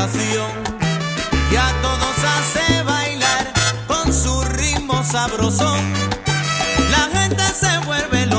sensación que a todos hace bailar con su ritmo sabrosón. La gente se vuelve